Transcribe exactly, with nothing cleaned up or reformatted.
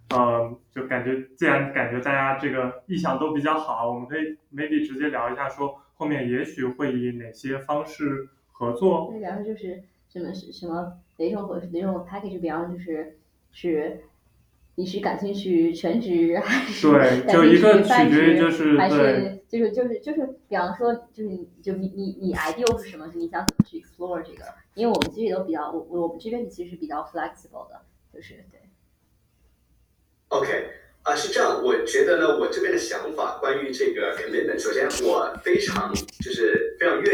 呃，就感觉既然感觉大家这个意向都比较好，我们可以 maybe 直接聊一下，说后面也许会以哪些方式合作。 那比方说就是什么什么哪种和哪种 package，比方说就是是你是感兴趣全职还是对， 感兴就一个趣半取决于就职，还是对是就是就是就是比方说就是你就你你你 ideal 是什么？你想怎么去 explore 这个？因为我们其实也都比较我我们这边其实是比较 flexible 的，就是对。 OK，啊，是这样，我觉得呢，我这边的想法关于这个 commitment，首先我非常就是非常愿